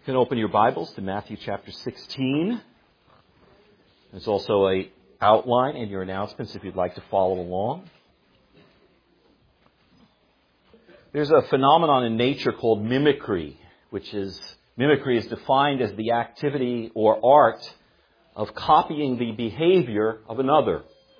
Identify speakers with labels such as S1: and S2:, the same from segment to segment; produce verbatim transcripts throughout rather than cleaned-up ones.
S1: You can open your Bibles to Matthew chapter sixteen. There's also an outline in your announcements if you'd like to follow along. There's a phenomenon in nature called mimicry, which is, mimicry is defined as the activity or art of copying the behavior of another.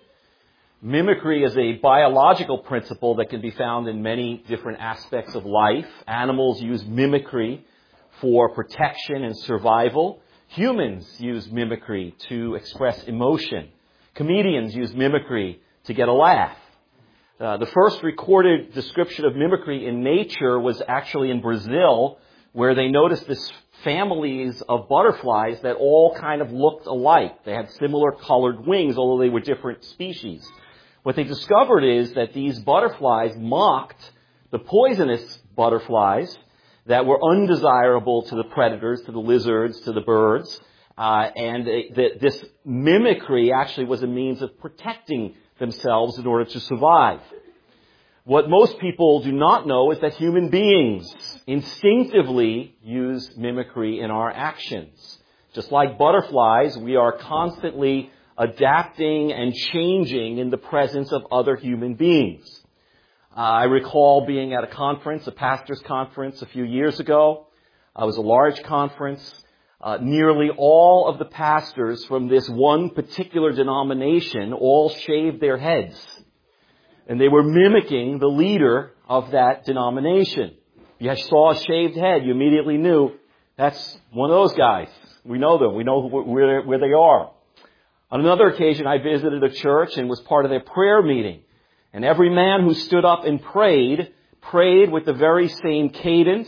S1: Mimicry is a biological principle that can be found in many different aspects of life. Animals use mimicry for protection and survival. Humans use mimicry to express emotion. Comedians use mimicry to get a laugh. Uh, the first recorded description of mimicry in nature was actually in Brazil, where they noticed this families of butterflies that all kind of looked alike. They had similar colored wings, although they were different species. What they discovered is that these butterflies mocked the poisonous butterflies that were undesirable to the predators, to the lizards, to the birds. Uh, and they, that this mimicry actually was a means of protecting themselves in order to survive. What most people do not know is that human beings instinctively use mimicry in our actions. Just like butterflies, we are constantly adapting and changing in the presence of other human beings. Uh, I recall being at a conference, a pastor's conference a few years ago. Uh, it was a large conference. Uh, nearly all of the pastors from this one particular denomination all shaved their heads. And they were mimicking the leader of that denomination. You saw a shaved head, you immediately knew that's one of those guys. We know them. We know where, where they are. On another occasion, I visited a church and was part of their prayer meeting. And every man who stood up and prayed, prayed with the very same cadence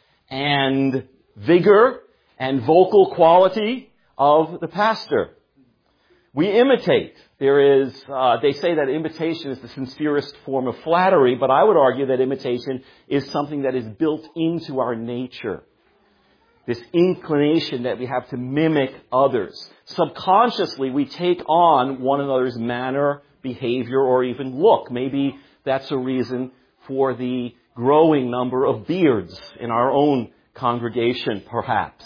S1: and vigor and vocal quality of the pastor. We imitate. There is, uh, they say that imitation is the sincerest form of flattery, but I would argue that imitation is something that is built into our nature. This inclination that we have to mimic others. Subconsciously, we take on one another's manner, behavior, or even look. Maybe that's a reason for the growing number of beards in our own congregation, perhaps.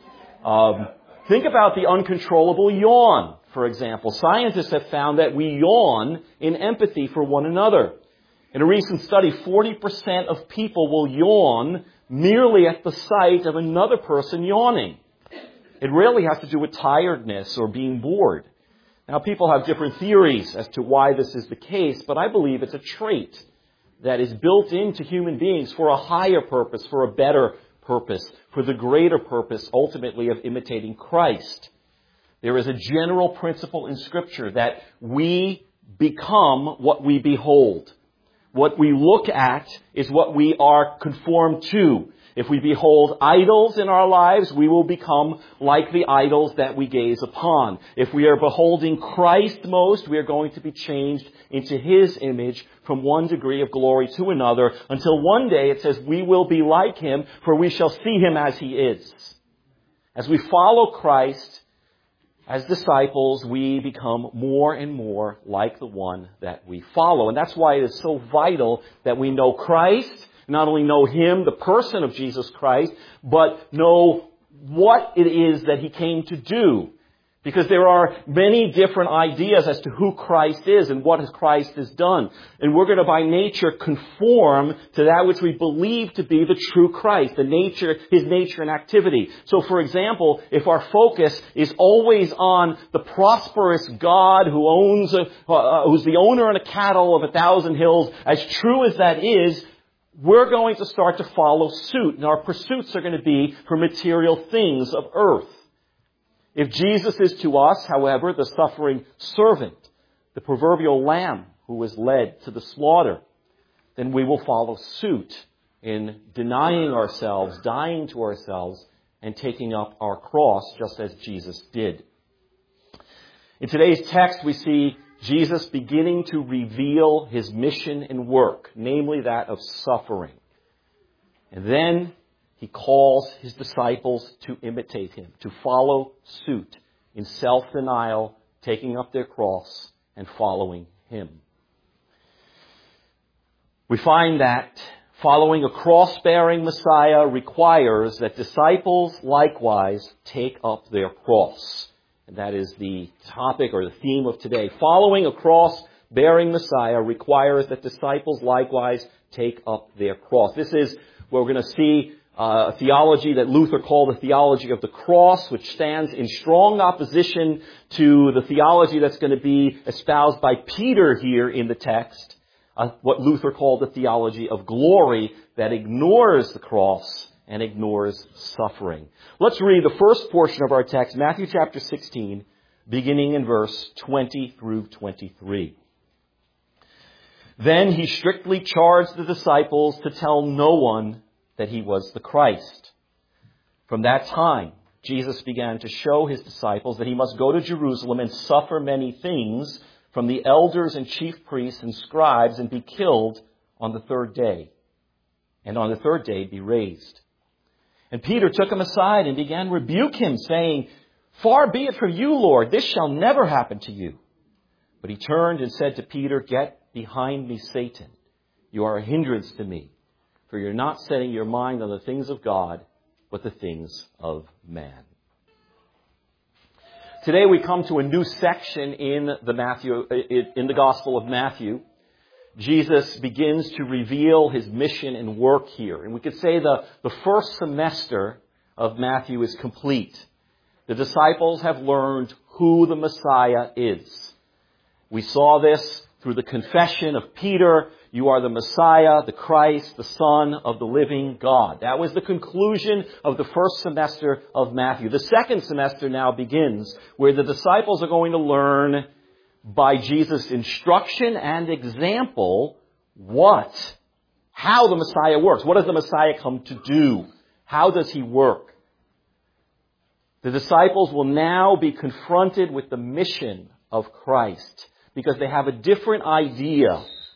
S1: Um, think about the uncontrollable yawn, for example. Scientists have found that we yawn in empathy for one another. In a recent study, forty percent of people will yawn merely at the sight of another person yawning. It rarely has to do with tiredness or being bored. Now, people have different theories as to why this is the case, but I believe it's a trait that is built into human beings for a higher purpose, for a better purpose, for the greater purpose, ultimately, of imitating Christ. There is a general principle in Scripture that we become what we behold. What we look at is what we are conformed to. If we behold idols in our lives, we will become like the idols that we gaze upon. If we are beholding Christ most, we are going to be changed into His image from one degree of glory to another, until one day it says we will be like Him, for we shall see Him as He is. As we follow Christ, as disciples, we become more and more like the one that we follow. And that's why it is so vital that we know Christ, not only know Him, the person of Jesus Christ, but know what it is that He came to do. Because there are many different ideas as to who Christ is and what Christ has done. And we're going to by nature conform to that which we believe to be the true Christ, the nature, His nature and activity. So for example, if our focus is always on the prosperous God who owns, a, uh, who's the owner of a cattle of a thousand hills, as true as that is, we're going to start to follow suit. And our pursuits are going to be for material things of earth. If Jesus is to us, however, the suffering servant, the proverbial lamb who was led to the slaughter, then we will follow suit in denying ourselves, dying to ourselves, and taking up our cross just as Jesus did. In today's text, we see Jesus beginning to reveal His mission and work, namely that of suffering. And then He calls His disciples to imitate Him, to follow suit in self-denial, taking up their cross and following Him. We find that following a cross-bearing Messiah requires that disciples likewise take up their cross. And that is the topic or the theme of today. Following a cross-bearing Messiah requires that disciples likewise take up their cross. This is where we're going to see uh, a theology that Luther called the theology of the cross, which stands in strong opposition to the theology that's going to be espoused by Peter here in the text, uh, what Luther called the theology of glory that ignores the cross and ignores suffering. Let's read the first portion of our text, Matthew chapter sixteen, beginning in verse twenty through twenty-three. Then he strictly charged the disciples to tell no one that he was the Christ. From that time, Jesus began to show his disciples that he must go to Jerusalem and suffer many things from the elders and chief priests and scribes and be killed on the third day, and on the third day be raised. And Peter took him aside and began to rebuke him, saying, "Far be it from you, Lord, this shall never happen to you." But he turned and said to Peter, "Get behind me, Satan. You are a hindrance to me, for you're not setting your mind on the things of God, but the things of man." Today we come to a new section in the Matthew, in the Gospel of Matthew. Jesus begins to reveal his mission and work here. And we could say the, the first semester of Matthew is complete. The disciples have learned who the Messiah is. We saw this through the confession of Peter, "You are the Messiah, the Christ, the Son of the living God." That was the conclusion of the first semester of Matthew. The second semester now begins, where the disciples are going to learn by Jesus' instruction and example what, how the Messiah works. What does the Messiah come to do? How does he work? The disciples will now be confronted with the mission of Christ because they have a different idea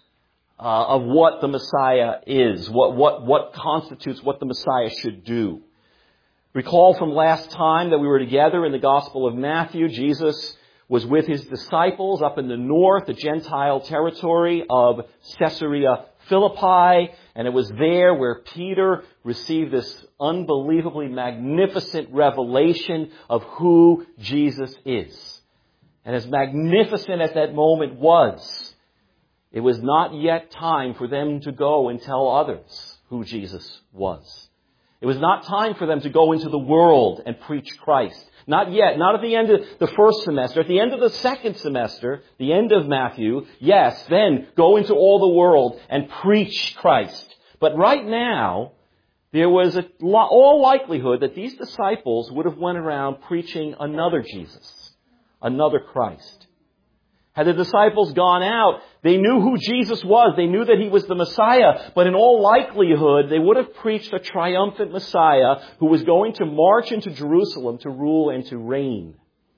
S1: uh, of what the Messiah is, what, what, what constitutes what the Messiah should do. Recall from last time that we were together in the Gospel of Matthew, Jesus was with his disciples up in the north, the Gentile territory of Caesarea Philippi, and it was there where Peter received this unbelievably magnificent revelation of who Jesus is. And as magnificent as that moment was, it was not yet time for them to go and tell others who Jesus was. It was not time for them to go into the world and preach Christ. Not yet. Not at the end of the first semester. At the end of the second semester, the end of Matthew, yes, then go into all the world and preach Christ. But right now, there was a, all likelihood that these disciples would have went around preaching another Jesus, another Christ. Had the disciples gone out, they knew who Jesus was. They knew that he was the Messiah. But in all likelihood, they would have preached a triumphant Messiah who was going to march into Jerusalem to rule and to reign.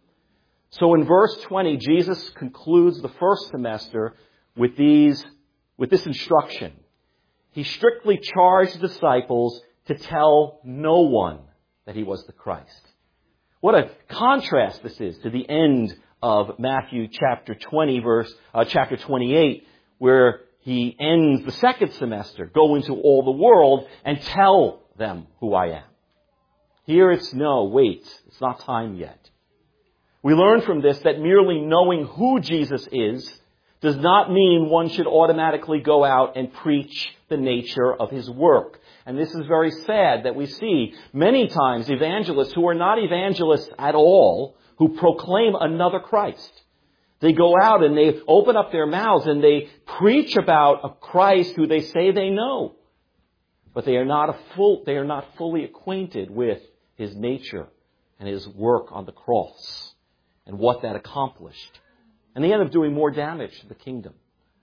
S1: So in verse twenty, Jesus concludes the first semester with these, with this instruction. He strictly charged the disciples to tell no one that he was the Christ. What a contrast this is to the end of Matthew chapter twenty, verse uh, chapter twenty-eight, where he ends the second semester. Go into all the world and tell them who I am. Here it's no, wait, it's not time yet. We learn from this that merely knowing who Jesus is does not mean one should automatically go out and preach the nature of his work. And this is very sad that we see many times evangelists who are not evangelists at all, who proclaim another Christ. They go out and they open up their mouths and they preach about a Christ who they say they know. But they are not a full, they are not fully acquainted with his nature and his work on the cross and what that accomplished. And they end up doing more damage to the kingdom.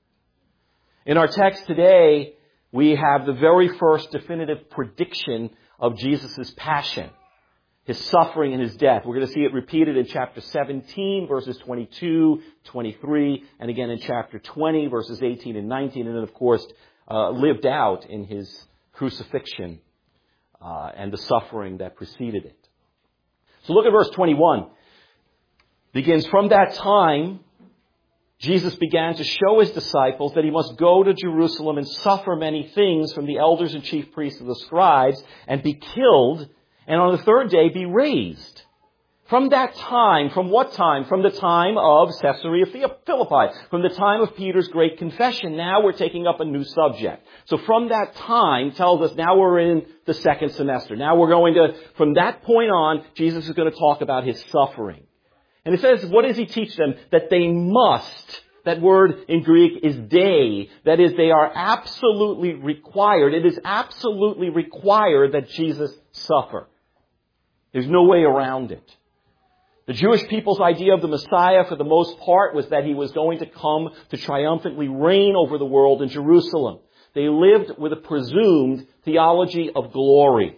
S1: In our text today, we have the very first definitive prediction of Jesus' passion, his suffering and his death. We're going to see it repeated in chapter seventeen, verses twenty-two, twenty-three, and again in chapter twenty, verses eighteen and nineteen, and then, of course, uh, lived out in his crucifixion uh, and the suffering that preceded it. So look at verse twenty-one. Begins, "From that time, Jesus began to show his disciples that he must go to Jerusalem and suffer many things from the elders and chief priests and the scribes and be killed, and on the third day be raised. From that time, from what time? From the time of Caesarea Philippi, from the time of Peter's great confession. Now we're taking up a new subject. So from that time tells us now we're in the second semester. Now we're going to, from that point on, Jesus is going to talk about his suffering. And it says, what does he teach them? That they must, that word in Greek is they, that is, they are absolutely required. It is absolutely required that Jesus suffer. There's no way around it. The Jewish people's idea of the Messiah, for the most part, was that he was going to come to triumphantly reign over the world in Jerusalem. They lived with a presumed theology of glory.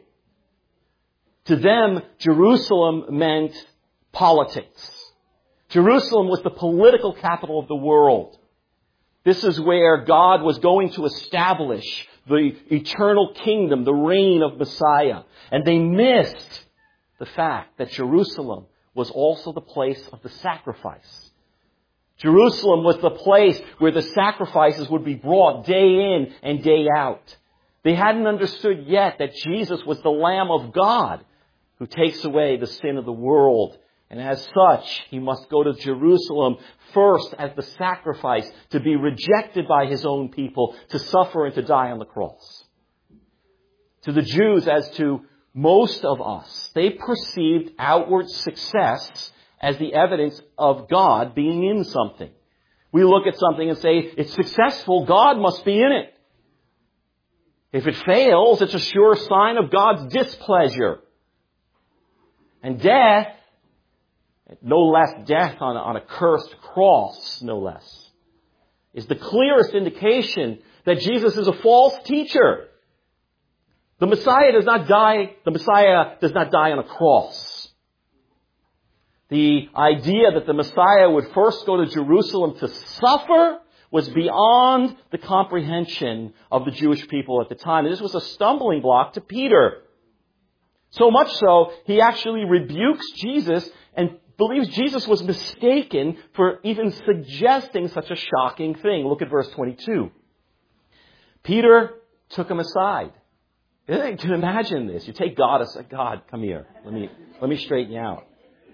S1: To them, Jerusalem meant politics. Jerusalem was the political capital of the world. This is where God was going to establish the eternal kingdom, the reign of Messiah. And they missed the fact that Jerusalem was also the place of the sacrifice. Jerusalem was the place where the sacrifices would be brought day in and day out. They hadn't understood yet that Jesus was the Lamb of God who takes away the sin of the world. And as such, he must go to Jerusalem first as the sacrifice to be rejected by his own people, to suffer and to die on the cross. To the Jews, as to most of us, they perceived outward success as the evidence of God being in something. We look at something and say, it's successful, God must be in it. If it fails, it's a sure sign of God's displeasure. And death, no less death on a, on a cursed cross, no less, is the clearest indication that Jesus is a false teacher. The Messiah does not die, the Messiah does not die on a cross. The idea that the Messiah would first go to Jerusalem to suffer was beyond the comprehension of the Jewish people at the time. And this was a stumbling block to Peter. So much so, he actually rebukes Jesus and believes Jesus was mistaken for even suggesting such a shocking thing. Look at verse twenty-two. Peter took him aside. You can imagine this. You take God aside. God, come here. Let me, let me straighten you out.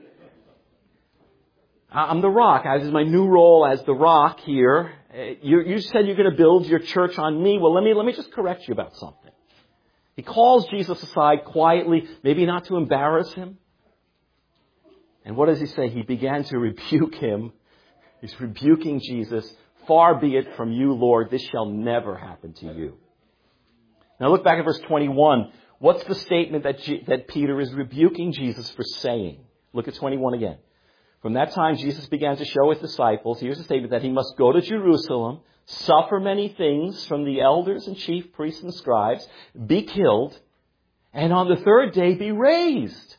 S1: I'm the rock. This is my new role as the rock here. You, you said you're going to build your church on me. Well, let me, let me just correct you about something. He calls Jesus aside quietly, maybe not to embarrass him. And what does he say? He began to rebuke him. He's rebuking Jesus. Far be it from you, Lord. This shall never happen to you. Now look back at verse twenty-one. What's the statement that, G- that Peter is rebuking Jesus for saying? Look at twenty-one again. From that time, Jesus began to show his disciples, here's a statement, that he must go to Jerusalem, suffer many things from the elders and chief priests and scribes, be killed, and on the third day be raised.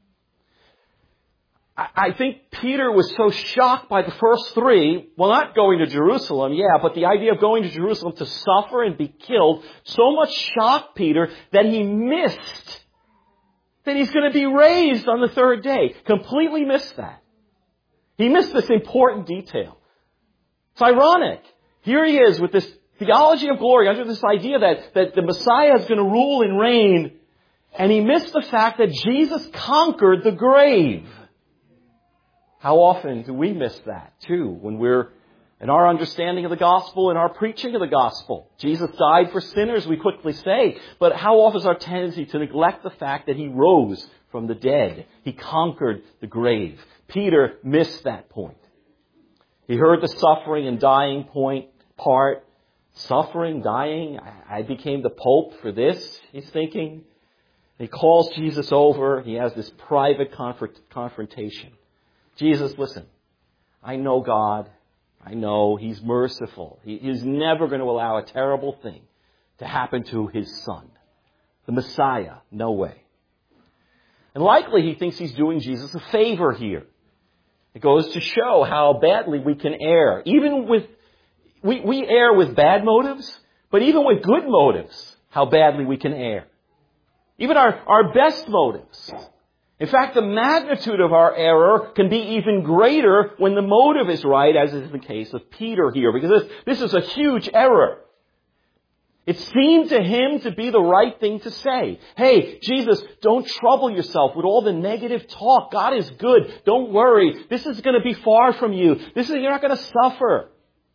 S1: I think Peter was so shocked by the first three, well, not going to Jerusalem, yeah, but the idea of going to Jerusalem to suffer and be killed, so much shocked Peter that he missed that he's going to be raised on the third day. Completely missed that. He missed this important detail. It's ironic. Here he is with this theology of glory, under this idea that, that the Messiah is going to rule and reign, and he missed the fact that Jesus conquered the grave. How often do we miss that, too, when we're in our understanding of the gospel and our preaching of the gospel? Jesus died for sinners, we quickly say. But how often is our tendency to neglect the fact that he rose from the dead? He conquered the grave. Peter missed that point. He heard the suffering and dying point part. Suffering, dying, I became the Pope for this, he's thinking. He calls Jesus over. He has this private confront- confrontation. Jesus, listen, I know God. I know He's merciful. He, he's never going to allow a terrible thing to happen to His Son. The Messiah, no way. And likely He thinks He's doing Jesus a favor here. It goes to show how badly we can err. Even with, we, we err with bad motives, but even with good motives, how badly we can err. Even our, our best motives. In fact, the magnitude of our error can be even greater when the motive is right, as is the case of Peter here, because this, this is a huge error. It seemed to him to be the right thing to say. Hey, Jesus, don't trouble yourself with all the negative talk. God is good. Don't worry. This is going to be far from you. This is, you're not going to suffer.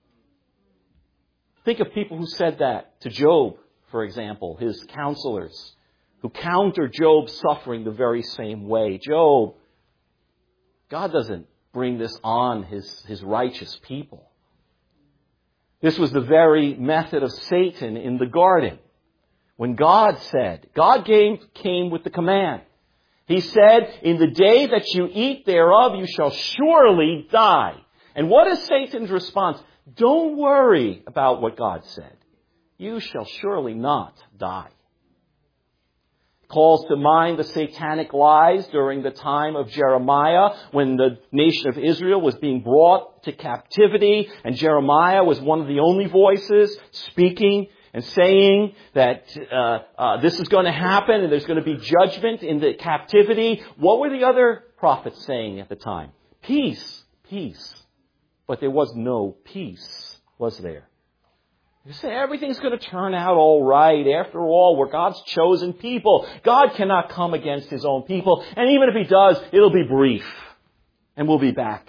S1: Think of people who said that to Job, for example, his counselors, who counter Job's suffering the very same way. Job, God doesn't bring this on his, his righteous people. This was the very method of Satan in the garden. When God said, God came, came with the command. He said, in the day that you eat thereof, you shall surely die. And what is Satan's response? Don't worry about what God said. You shall surely not die. Calls to mind the satanic lies during the time of Jeremiah when the nation of Israel was being brought to captivity, and Jeremiah was one of the only voices speaking and saying that uh, uh, this is going to happen and there's going to be judgment in the captivity. What were the other prophets saying at the time? Peace, peace. But there was no peace, was there? You say everything's going to turn out all right. After all, we're God's chosen people. God cannot come against His own people. And even if He does, it'll be brief. And we'll be back.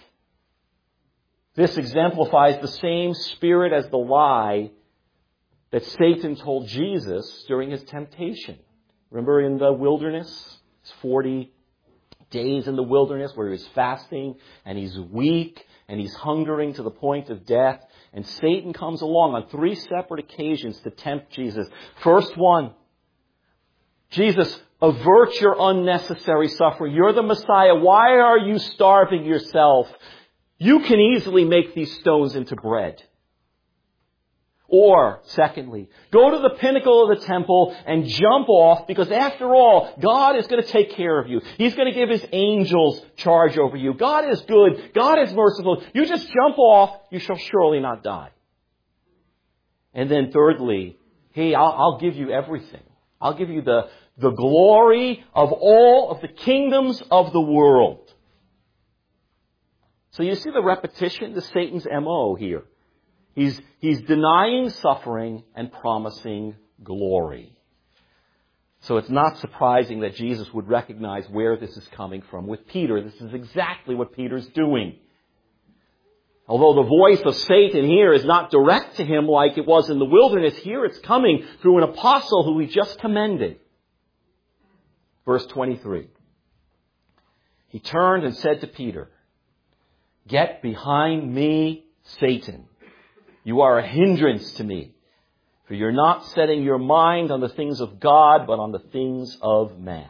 S1: This exemplifies the same spirit as the lie that Satan told Jesus during His temptation. Remember in the wilderness? It's forty days in the wilderness where He was fasting and He's weak and He's hungering to the point of death. And Satan comes along on three separate occasions to tempt Jesus. First one, Jesus, avert your unnecessary suffering. You're the Messiah. Why are you starving yourself? You can easily make these stones into bread. Or, secondly, go to the pinnacle of the temple and jump off, because after all, God is going to take care of you. He's going to give His angels charge over you. God is good. God is merciful. You just jump off, you shall surely not die. And then thirdly, hey, I'll, I'll give you everything. I'll give you the, the glory of all of the kingdoms of the world. So you see the repetition, the Satan's M O here. He's, he's denying suffering and promising glory. So it's not surprising that Jesus would recognize where this is coming from. With Peter, this is exactly what Peter's doing. Although the voice of Satan here is not direct to him like it was in the wilderness, here it's coming through an apostle who he just commended. Verse twenty-three. He turned and said to Peter, "Get behind me, Satan. You are a hindrance to me, for you're not setting your mind on the things of God, but on the things of man."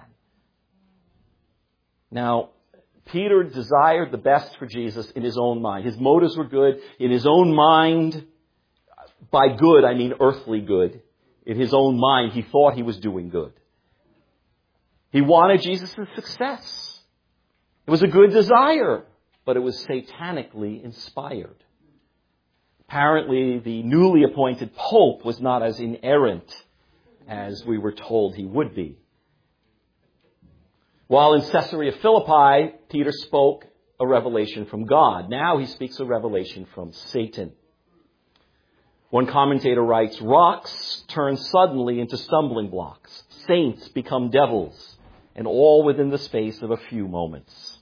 S1: Now, Peter desired the best for Jesus in his own mind. His motives were good. In his own mind, by good, I mean earthly good. In his own mind, he thought he was doing good. He wanted Jesus' success. It was a good desire, but it was satanically inspired. Apparently, the newly appointed pope was not as inerrant as we were told he would be. While in Caesarea Philippi, Peter spoke a revelation from God. Now he speaks a revelation from Satan. One commentator writes, "Rocks turn suddenly into stumbling blocks. Saints become devils, and all within the space of a few moments."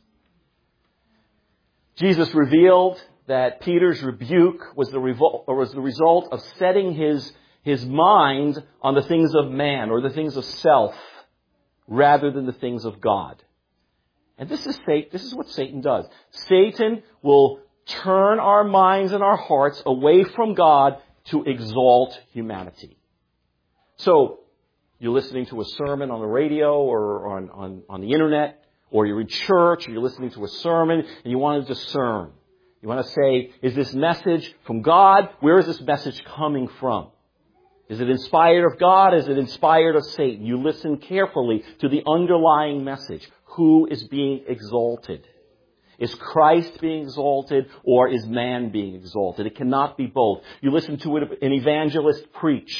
S1: Jesus revealed that Peter's rebuke was the, revol- or was the result of setting his, his mind on the things of man or the things of self rather than the things of God. And this is Satan, this is what Satan does. Satan will turn our minds and our hearts away from God to exalt humanity. So, you're listening to a sermon on the radio or on, on, on the internet, or you're in church, or you're listening to a sermon, and you want to discern. You want to say, is this message from God? Where is this message coming from? Is it inspired of God? Is it inspired of Satan? You listen carefully to the underlying message. Who is being exalted? Is Christ being exalted, or is man being exalted? It cannot be both. You listen to an evangelist preach,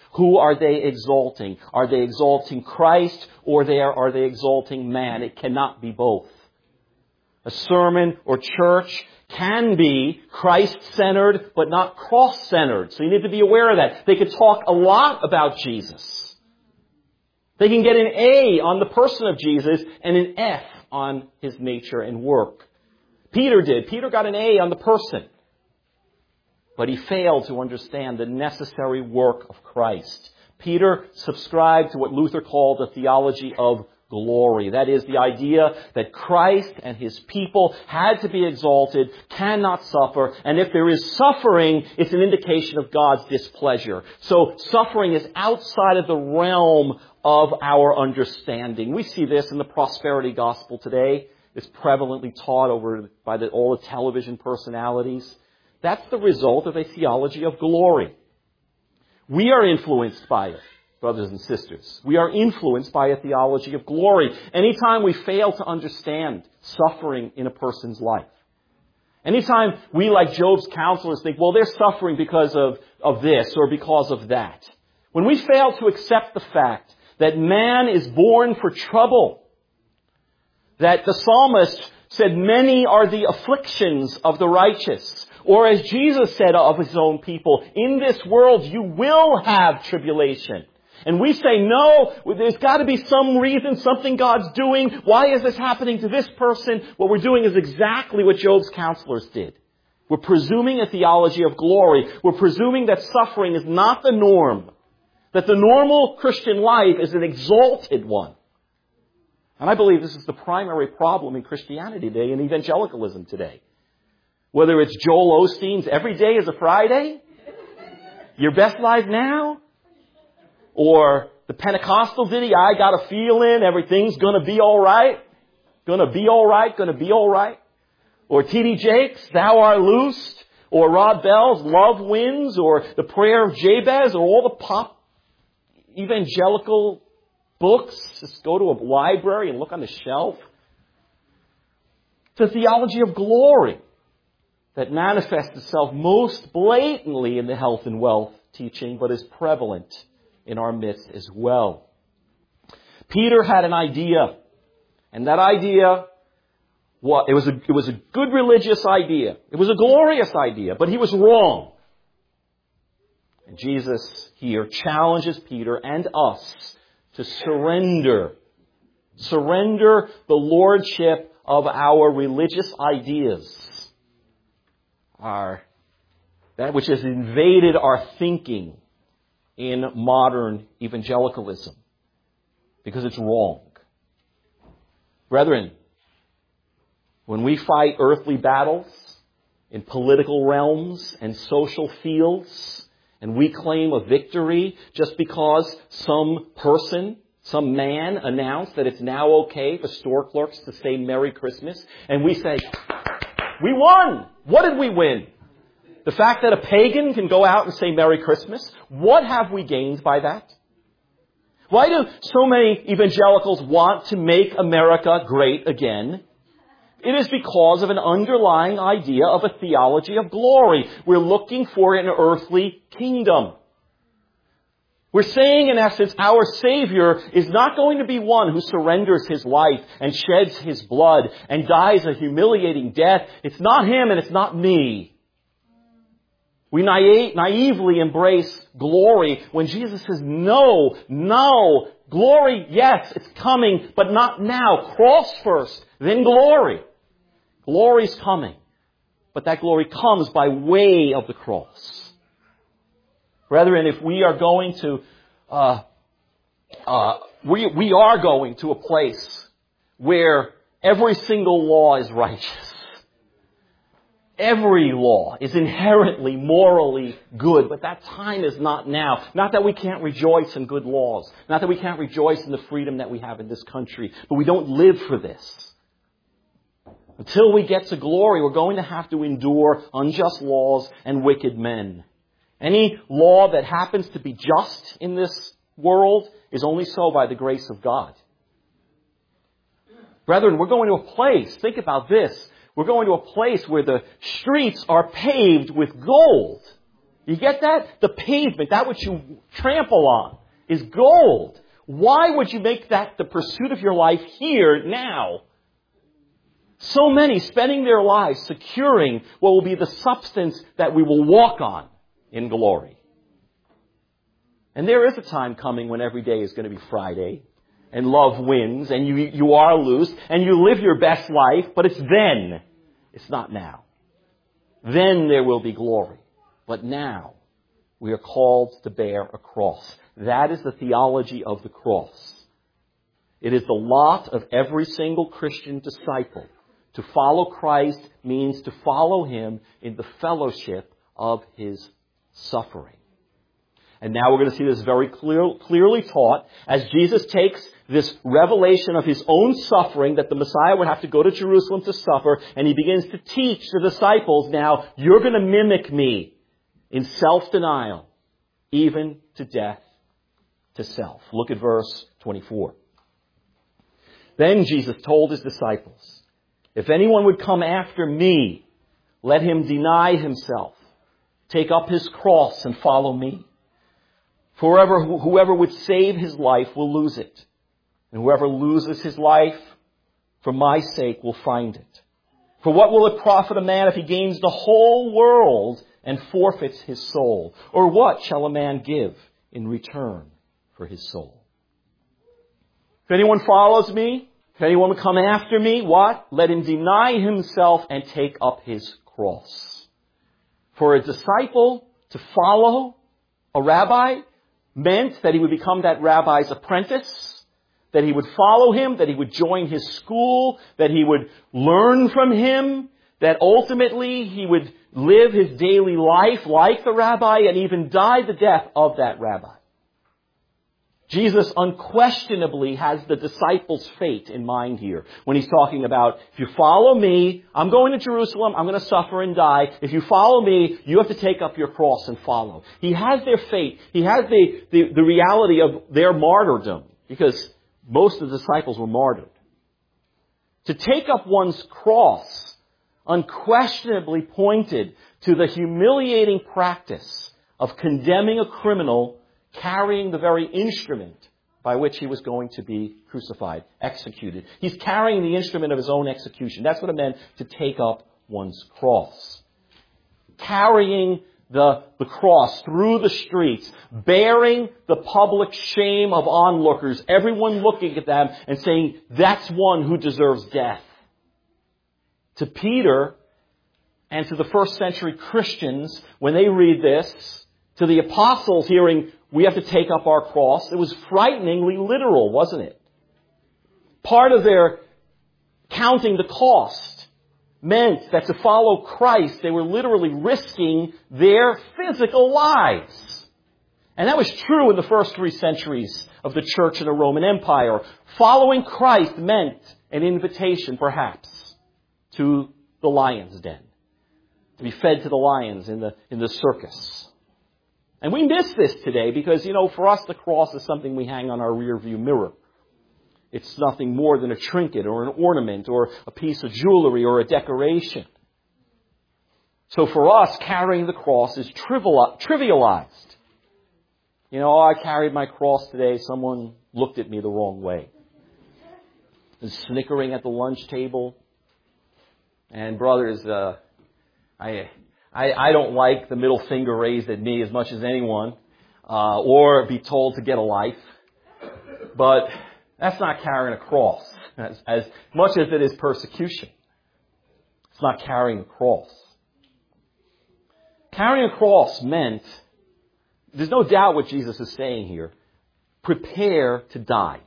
S1: Who are they exalting? Are they exalting Christ or they are, are they exalting man? It cannot be both. A sermon or church can be Christ-centered but not cross-centered. So you need to be aware of that. They could talk a lot about Jesus. They can get an A on the person of Jesus and an F on his nature and work. Peter did. Peter got an A on the person. But he failed to understand the necessary work of Christ. Peter subscribed to what Luther called the theology of glory. That is, the idea that Christ and his people had to be exalted, cannot suffer, and if there is suffering, it's an indication of God's displeasure. So suffering is outside of the realm of our understanding. We see this in the prosperity gospel today. It's prevalently taught over by the, all the television personalities. That's the result of a theology of glory. We are influenced by it, brothers and sisters. We are influenced by a theology of glory. Anytime we fail to understand suffering in a person's life, anytime we, like Job's counselors, think, well, they're suffering because of, of this or because of that. When we fail to accept the fact that man is born for trouble, that the psalmist said, many are the afflictions of the righteous. Or as Jesus said of his own people, in this world you will have tribulation. And we say, no, there's got to be some reason, something God's doing. Why is this happening to this person? What we're doing is exactly what Job's counselors did. We're presuming a theology of glory. We're presuming that suffering is not the norm. That the normal Christian life is an exalted one. And I believe this is the primary problem in Christianity today and evangelicalism today. Whether it's Joel Osteen's Every Day is a Friday, Your Best Life Now, or the Pentecostal ditty, I got a feeling everything's going to be all right, going to be all right, going to be all right, or T D Jakes, Thou Art Loosed, or Rod Bell's Love Wins, or the Prayer of Jabez, or all the pop evangelical books. Just go to a library and look on the shelf. It's a theology of glory that manifests itself most blatantly in the health and wealth teaching, but is prevalent in our midst as well. Peter had an idea, and that idea, well, it was a, it was a good religious idea. It was a glorious idea, but he was wrong. And Jesus here challenges Peter and us to surrender. Surrender the lordship of our religious ideas. Our, that which has invaded our thinking in modern evangelicalism. Because it's wrong. Brethren, when we fight earthly battles in political realms and social fields, and we claim a victory just because some person, some man announced that it's now okay for store clerks to say Merry Christmas, and we say, we won! What did we win? The fact that a pagan can go out and say Merry Christmas? What have we gained by that? Why do so many evangelicals want to make America great again? It is because of an underlying idea of a theology of glory. We're looking for an earthly kingdom. We're saying, in essence, our Savior is not going to be one who surrenders his life and sheds his blood and dies a humiliating death. It's not him and it's not me. We naive, naively embrace glory when Jesus says, no, no, glory, yes, it's coming, but not now. Cross first, then glory. Glory's coming, but that glory comes by way of the cross. Brethren, if we are going to, uh, uh, we, we are going to a place where every single law is righteous. Every law is inherently morally good, but that time is not now. Not that we can't rejoice in good laws. Not that we can't rejoice in the freedom that we have in this country, but we don't live for this. Until we get to glory, we're going to have to endure unjust laws and wicked men. Any law that happens to be just in this world is only so by the grace of God. Brethren, we're going to a place, think about this, we're going to a place where the streets are paved with gold. You get that? The pavement, that which you trample on, is gold. Why would you make that the pursuit of your life here, now? So many spending their lives securing what will be the substance that we will walk on in glory. And there is a time coming when every day is going to be Friday, and love wins, and you, you are loose, and you live your best life, but it's then. It's not now. Then there will be glory. But now, we are called to bear a cross. That is the theology of the cross. It is the lot of every single Christian disciple. To follow Christ means to follow Him in the fellowship of His suffering. And now we're going to see this very clear, clearly taught as Jesus takes this revelation of His own suffering, that the Messiah would have to go to Jerusalem to suffer, and He begins to teach the disciples, now, you're going to mimic me in self-denial, even to death to self. Look at verse twenty-four. Then Jesus told His disciples, if anyone would come after me, let him deny himself, take up his cross and follow me. For whoever, whoever would save his life will lose it. And whoever loses his life for my sake will find it. For what will it profit a man if he gains the whole world and forfeits his soul? Or what shall a man give in return for his soul? If anyone follows me, if anyone would come after me, what? Let him deny himself and take up his cross. For a disciple to follow a rabbi meant that he would become that rabbi's apprentice, that he would follow him, that he would join his school, that he would learn from him, that ultimately he would live his daily life like the rabbi and even die the death of that rabbi. Jesus unquestionably has the disciples' fate in mind here when He's talking about, if you follow me, I'm going to Jerusalem, I'm going to suffer and die. If you follow me, you have to take up your cross and follow. He has their fate. He has the, the, the reality of their martyrdom, because most of the disciples were martyred. To take up one's cross unquestionably pointed to the humiliating practice of condemning a criminal carrying the very instrument by which he was going to be crucified, executed. He's carrying the instrument of his own execution. That's what it meant to take up one's cross. Carrying the, the cross through the streets, bearing the public shame of onlookers, everyone looking at them and saying, that's one who deserves death. To Peter and to the first century Christians, when they read this, to the apostles hearing, we have to take up our cross, it was frighteningly literal, wasn't it? Part of their counting the cost meant that to follow Christ, they were literally risking their physical lives. And that was true in the first three centuries of the church in the Roman Empire. Following Christ meant an invitation, perhaps, to the lion's den, to be fed to the lions in the, in the circus. And we miss this today because, you know, for us the cross is something we hang on our rear view mirror. It's nothing more than a trinket or an ornament or a piece of jewelry or a decoration. So for us, carrying the cross is trivialized. You know, oh, I carried my cross today. Someone looked at me the wrong way. And snickering at the lunch table. And brothers, uh, I... I, I don't like the middle finger raised at me as much as anyone, uh, or be told to get a life. But that's not carrying a cross, as, as much as it is persecution. It's not carrying a cross. Carrying a cross meant, there's no doubt what Jesus is saying here, prepare to die.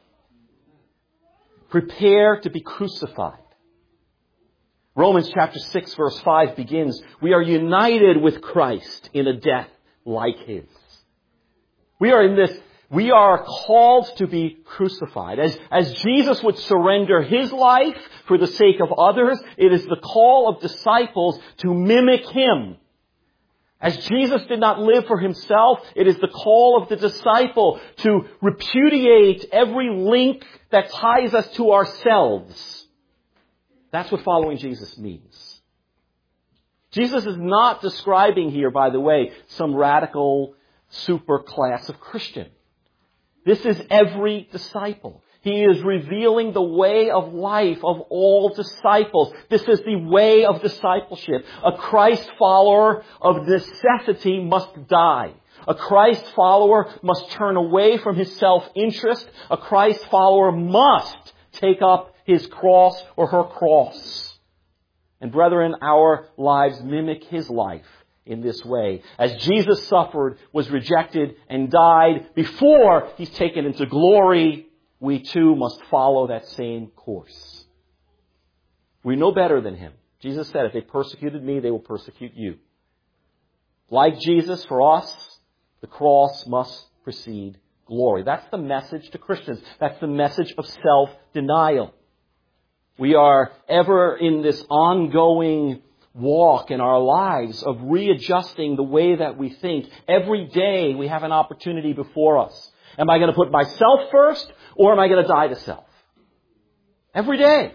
S1: Prepare to be crucified. Romans chapter six verse five begins, we are united with Christ in a death like His. We are in this, we are called to be crucified. As, as Jesus would surrender His life for the sake of others, it is the call of disciples to mimic Him. As Jesus did not live for Himself, it is the call of the disciple to repudiate every link that ties us to ourselves. That's what following Jesus means. Jesus is not describing here, by the way, some radical super class of Christian. This is every disciple. He is revealing the way of life of all disciples. This is the way of discipleship. A Christ follower of necessity must die. A Christ follower must turn away from his self-interest. A Christ follower must take up his cross or her cross. And brethren, our lives mimic his life in this way. As Jesus suffered, was rejected, and died before he's taken into glory, we too must follow that same course. We know better than him. Jesus said, if they persecuted me, they will persecute you. Like Jesus, for us, the cross must precede glory. That's the message to Christians. That's the message of self-denial. We are ever in this ongoing walk in our lives of readjusting the way that we think. Every day we have an opportunity before us. Am I going to put myself first, or am I going to die to self? Every day.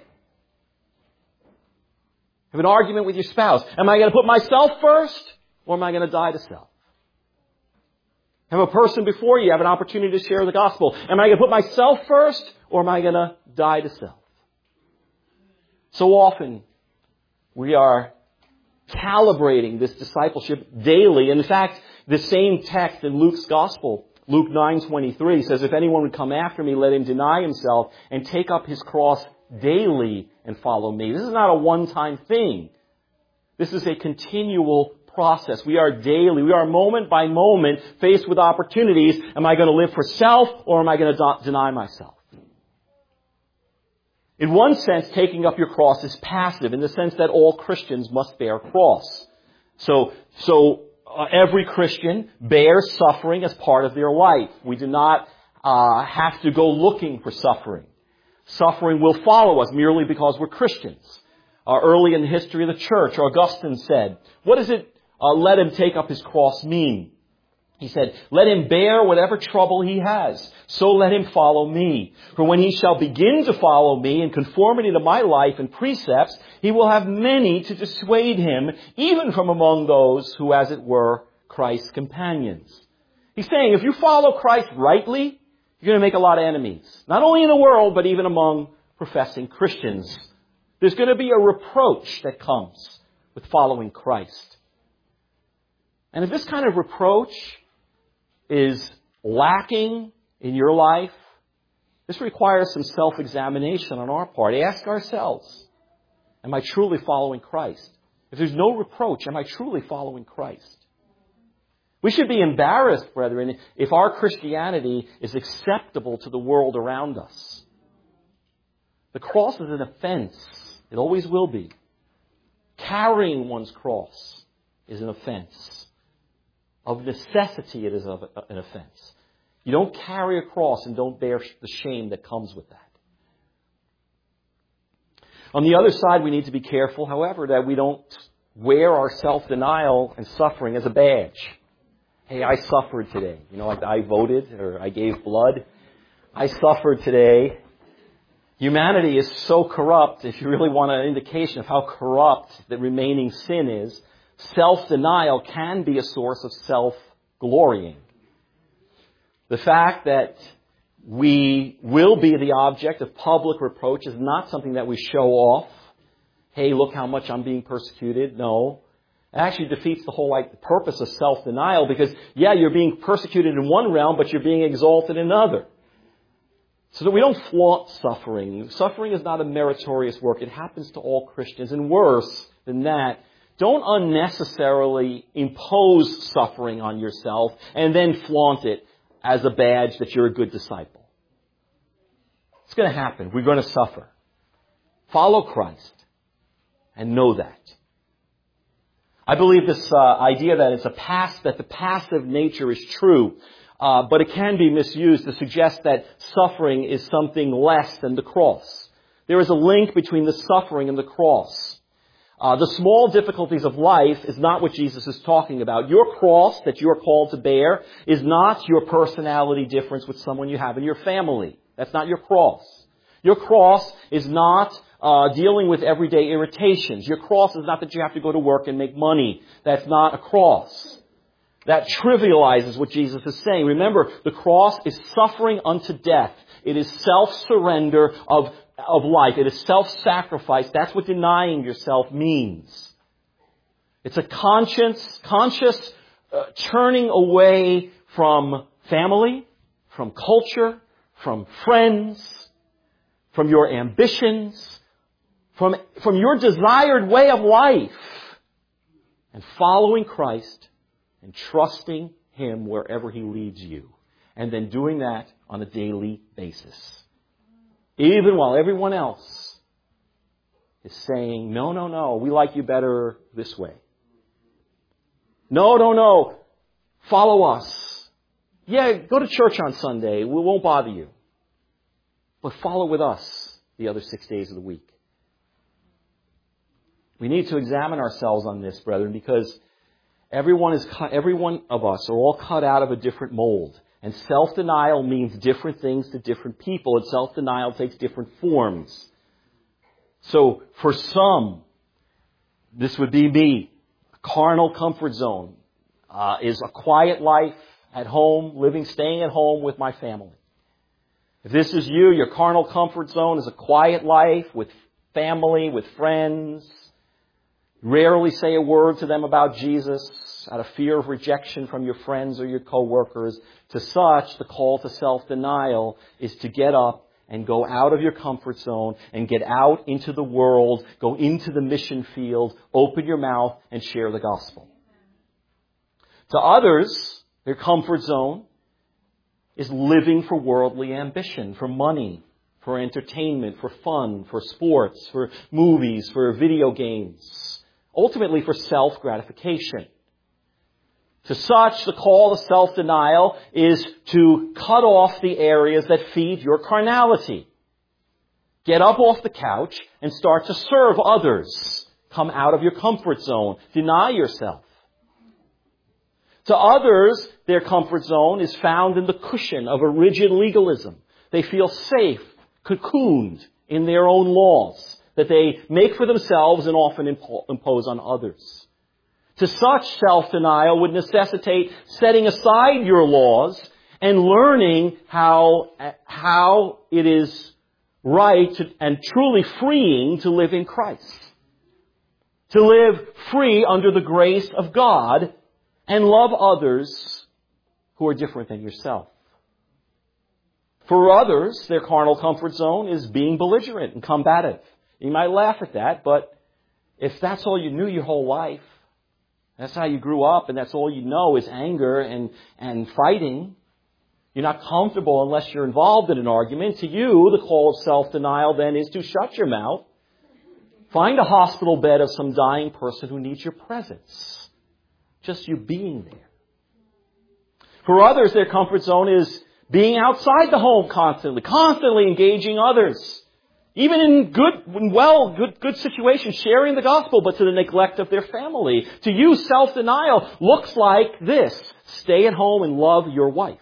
S1: Have an argument with your spouse. Am I going to put myself first, or am I going to die to self? Have a person before you have an opportunity to share the gospel. Am I going to put myself first, or am I going to die to self? So often, we are calibrating this discipleship daily. In fact, the same text in Luke's gospel, Luke nine twenty-three, says, if anyone would come after me, let him deny himself and take up his cross daily and follow me. This is not a one-time thing. This is a continual process. We are daily, we are moment by moment faced with opportunities. Am I going to live for self, or am I going to do- deny myself? In one sense, taking up your cross is passive, in the sense that all Christians must bear a cross. So, so uh, every Christian bears suffering as part of their life. We do not uh, have to go looking for suffering. Suffering will follow us merely because we're Christians. Uh, early in the history of the church, Augustine said, what does it uh, let him take up his cross mean? He said, let him bear whatever trouble he has, so let him follow me. For when he shall begin to follow me in conformity to my life and precepts, he will have many to dissuade him, even from among those who, as it were, Christ's companions. He's saying, if you follow Christ rightly, you're going to make a lot of enemies. Not only in the world, but even among professing Christians. There's going to be a reproach that comes with following Christ. And if this kind of reproach is lacking in your life, this requires some self-examination on our part. Ask ourselves, am I truly following Christ? If there's no reproach, am I truly following Christ? We should be embarrassed, brethren, if our Christianity is acceptable to the world around us. The cross is an offense. It always will be. Carrying one's cross is an offense. Of necessity, it is an offense. You don't carry a cross and don't bear the shame that comes with that. On the other side, we need to be careful, however, that we don't wear our self-denial and suffering as a badge. Hey, I suffered today. You know, like I voted or I gave blood. I suffered today. Humanity is so corrupt, if you really want an indication of how corrupt the remaining sin is, self-denial can be a source of self-glorying. The fact that we will be the object of public reproach is not something that we show off. Hey, look how much I'm being persecuted. No. It actually defeats the whole like, purpose of self-denial because, yeah, you're being persecuted in one realm, but you're being exalted in another. So that we don't flaunt suffering. Suffering is not a meritorious work. It happens to all Christians. And worse than that, don't unnecessarily impose suffering on yourself and then flaunt it as a badge that you're a good disciple. It's going to happen. We're going to suffer. Follow Christ and know that. I believe this uh, idea that it's a past, that the passive nature is true, uh, but it can be misused to suggest that suffering is something less than the cross. There is a link between the suffering and the cross. Uh, the small difficulties of life is not what Jesus is talking about. Your cross that you're called to bear is not your personality difference with someone you have in your family. That's not your cross. Your cross is not uh, dealing with everyday irritations. Your cross is not that you have to go to work and make money. That's not a cross. That trivializes what Jesus is saying. Remember, the cross is suffering unto death. It is self-surrender of, of life. It is self-sacrifice. That's what denying yourself means. It's a conscious, conscious uh, turning away from family, from culture, from friends, from your ambitions, from, from your desired way of life, and following Christ and trusting Him wherever He leads you. And then doing that on a daily basis. Even while everyone else is saying, no, no, no, we like you better this way. No, no, no, follow us. Yeah, go to church on Sunday. We won't bother you. But follow with us the other six days of the week. We need to examine ourselves on this, brethren, because everyone is cut, every one of us are all cut out of a different mold. And self-denial means different things to different people, and self-denial takes different forms. So, for some, this would be me. A carnal comfort zone uh, is a quiet life at home, living, staying at home with my family. If this is you, your carnal comfort zone is a quiet life with family, with friends. Rarely say a word to them about Jesus out of fear of rejection from your friends or your co-workers. To such, the call to self-denial is to get up and go out of your comfort zone and get out into the world, go into the mission field, open your mouth and share the gospel. To others, their comfort zone is living for worldly ambition, for money, for entertainment, for fun, for sports, for movies, for video games, ultimately for self-gratification. To such, the call to self-denial is to cut off the areas that feed your carnality. Get up off the couch and start to serve others. Come out of your comfort zone. Deny yourself. To others, their comfort zone is found in the cushion of a rigid legalism. They feel safe, cocooned in their own laws that they make for themselves and often impose on others. To such, self-denial would necessitate setting aside your laws and learning how, how it is right to, and truly freeing to live in Christ. To live free under the grace of God and love others who are different than yourself. For others, their carnal comfort zone is being belligerent and combative. You might laugh at that, but if that's all you knew your whole life, that's how you grew up, and that's all you know is anger and, and fighting, you're not comfortable unless you're involved in an argument. To you, the call of self-denial then is to shut your mouth, find a hospital bed of some dying person who needs your presence. Just you being there. For others, their comfort zone is being outside the home constantly, constantly engaging others. Even in good, well, good, good situations, sharing the gospel, but to the neglect of their family. To you, self-denial looks like this. Stay at home and love your wife.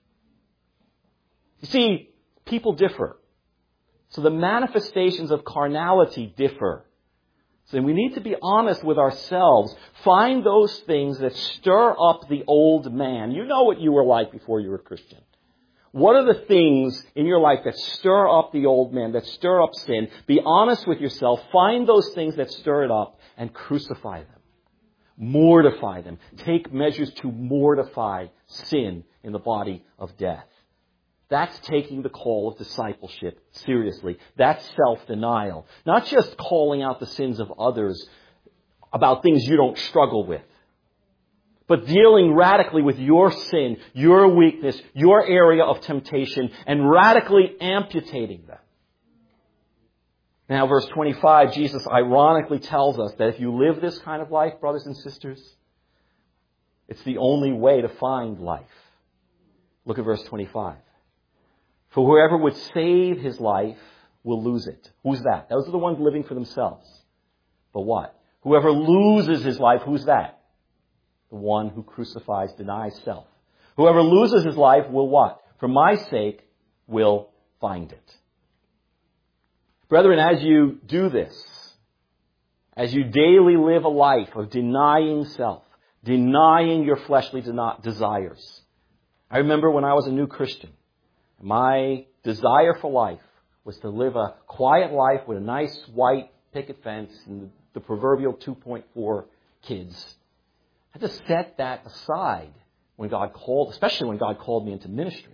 S1: You see, people differ. So the manifestations of carnality differ. So we need to be honest with ourselves. Find those things that stir up the old man. You know what you were like before you were a Christian. What are the things in your life that stir up the old man, that stir up sin? Be honest with yourself. Find those things that stir it up and crucify them. Mortify them. Take measures to mortify sin in the body of death. That's taking the call of discipleship seriously. That's self-denial. Not just calling out the sins of others about things you don't struggle with, but dealing radically with your sin, your weakness, your area of temptation, and radically amputating them. Now, verse twenty-five, Jesus ironically tells us that if you live this kind of life, brothers and sisters, it's the only way to find life. Look at verse twenty-five. For whoever would save his life will lose it. Who's that? Those are the ones living for themselves. But what? Whoever loses his life, who's that? The one who crucifies, denies self. Whoever loses his life will what? For my sake, will find it. Brethren, as you do this, as you daily live a life of denying self, denying your fleshly desires. I remember when I was a new Christian, my desire for life was to live a quiet life with a nice white picket fence and the proverbial two point four kids. I had to set that aside when God called, especially when God called me into ministry.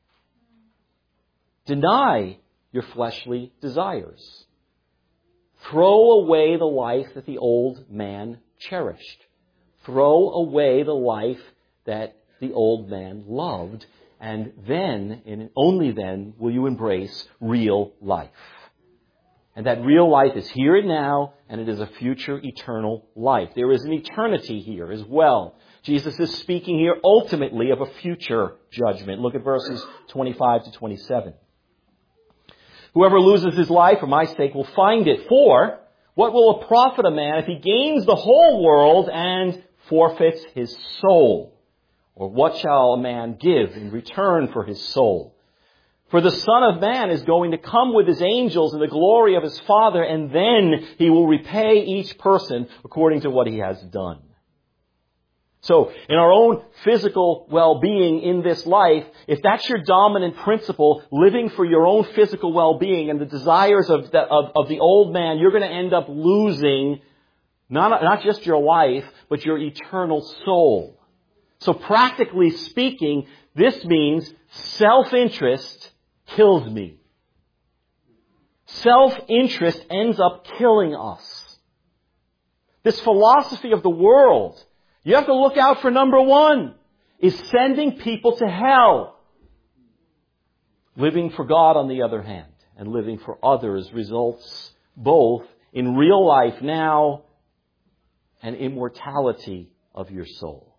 S1: Deny your fleshly desires. Throw away the life that the old man cherished. Throw away the life that the old man loved. And then, and only then, will you embrace real life. And that real life is here and now, and it is a future eternal life. There is an eternity here as well. Jesus is speaking here ultimately of a future judgment. Look at verses twenty-five to twenty-seven. Whoever loses his life for my sake will find it. For what will it profit a man if he gains the whole world and forfeits his soul? Or what shall a man give in return for his soul? For the Son of Man is going to come with his angels in the glory of his Father, and then he will repay each person according to what he has done. So, in our own physical well-being in this life, if that's your dominant principle, living for your own physical well-being and the desires of the, of, of the old man, you're going to end up losing not, not just your life, but your eternal soul. So practically speaking, this means self-interest kills me. Self-interest ends up killing us. This philosophy of the world, you have to look out for number one, is sending people to hell. Living for God, on the other hand, and living for others results both in real life now and immortality of your soul.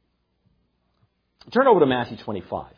S1: Turn over to Matthew twenty-five.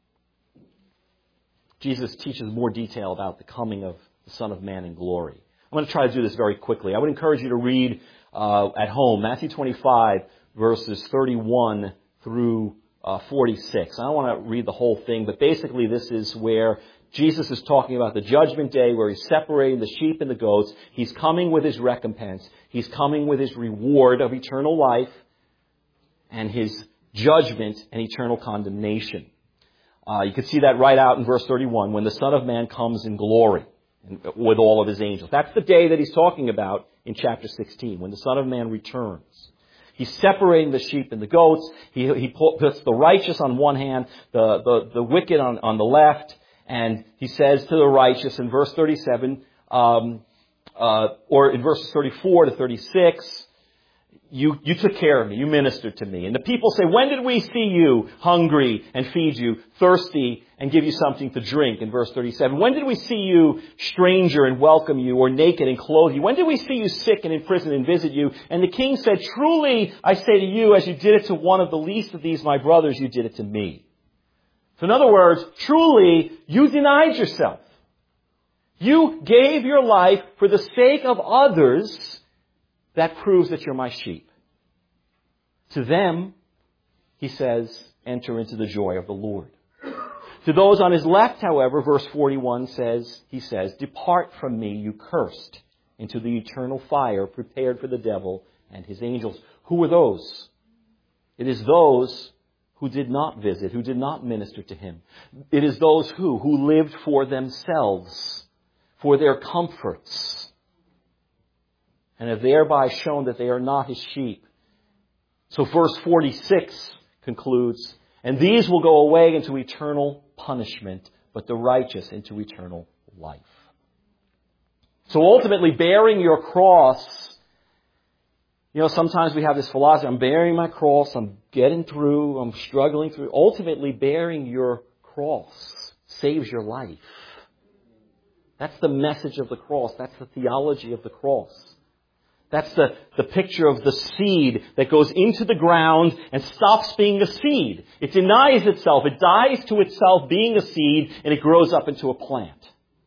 S1: Jesus teaches more detail about the coming of the Son of Man in glory. I'm going to try to do this very quickly. I would encourage you to read uh, at home Matthew twenty-five, verses thirty-one through uh, forty-six. I don't want to read the whole thing, but basically this is where Jesus is talking about the judgment day, where he's separating the sheep and the goats. He's coming with his recompense. He's coming with his reward of eternal life and his judgment and eternal condemnation. Uh, you can see that right out in verse thirty-one, when the Son of Man comes in glory and with all of his angels. That's the day that he's talking about in chapter sixteen, when the Son of Man returns. He's separating the sheep and the goats. He, he puts the righteous on one hand, the, the, the wicked on, on the left, and he says to the righteous in verse thirty-seven, um, uh, or in verses thirty-four to thirty-six, You, you took care of me. You ministered to me. And the people say, when did we see you hungry and feed you, thirsty and give you something to drink? In verse thirty-seven, when did we see you stranger and welcome you, or naked and clothe you? When did we see you sick and in prison and visit you? And the king said, truly, I say to you, as you did it to one of the least of these my brothers, you did it to me. So in other words, truly, you denied yourself. You gave your life for the sake of others. That proves that you're my sheep. To them, he says, enter into the joy of the Lord. To those on his left, however, verse forty-one says, he says, depart from me, you cursed, into the eternal fire prepared for the devil and his angels. Who are those? It is those who did not visit, who did not minister to him. It is those who, who lived for themselves, for their comforts, and have thereby shown that they are not his sheep. So verse forty-six concludes, and these will go away into eternal punishment, but the righteous into eternal life. So ultimately, bearing your cross, you know, sometimes we have this philosophy, I'm bearing my cross, I'm getting through, I'm struggling through. Ultimately, bearing your cross saves your life. That's the message of the cross. That's the theology of the cross. That's the, the picture of the seed that goes into the ground and stops being a seed. It denies itself. It dies to itself being a seed, and it grows up into a plant.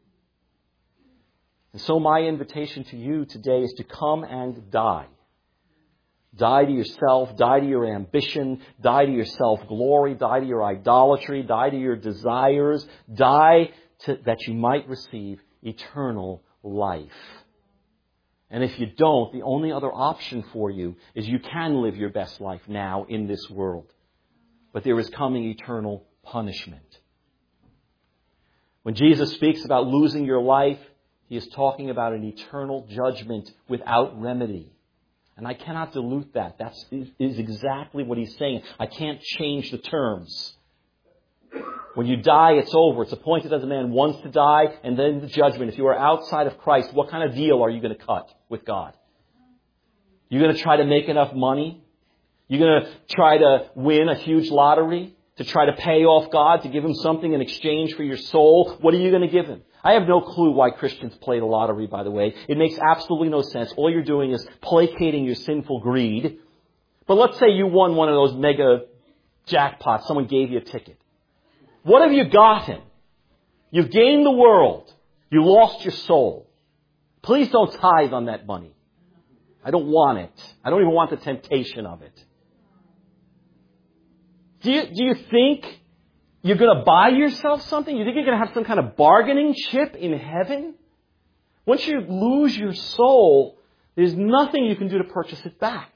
S1: And so my invitation to you today is to come and die. Die to yourself, die to your ambition, die to your self-glory, die to your idolatry, die to your desires, die to, that you might receive eternal life. And if you don't, the only other option for you is you can live your best life now in this world. But there is coming eternal punishment. When Jesus speaks about losing your life, He is talking about an eternal judgment without remedy. And I cannot dilute that. That is exactly what He's saying. I can't change the terms. When you die, it's over. It's appointed as a man once to die, and then the judgment. If you are outside of Christ, what kind of deal are you going to cut with God? You're going to try to make enough money? You're going to try to win a huge lottery to try to pay off God, to give Him something in exchange for your soul? What are you going to give Him? I have no clue why Christians play the lottery, by the way. It makes absolutely no sense. All you're doing is placating your sinful greed. But let's say you won one of those mega jackpots. Someone gave you a ticket. What have you gotten? You've gained the world. You lost your soul. Please don't tithe on that money. I don't want it. I don't even want the temptation of it. Do you, do you think you're going to buy yourself something? You think you're going to have some kind of bargaining chip in heaven? Once you lose your soul, there's nothing you can do to purchase it back.